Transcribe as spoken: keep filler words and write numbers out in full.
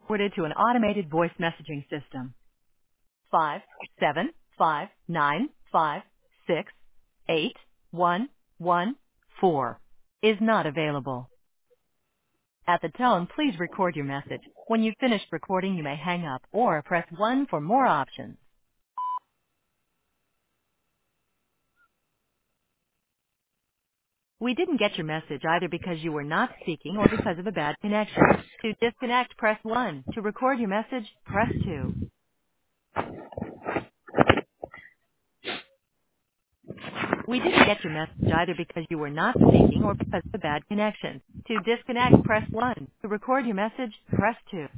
forwarded to an automated voice messaging system. Five seven five nine five six eight one one four is not available. At the tone, please record your message. When you've finished recording, you may hang up or press one for more options. We didn't get your message either because you were not speaking or because of a bad connection. To disconnect, press one. To record your message, press two. We didn't get your message either because you were not speaking or because of a bad connection. To disconnect, press one. To record your message, press two.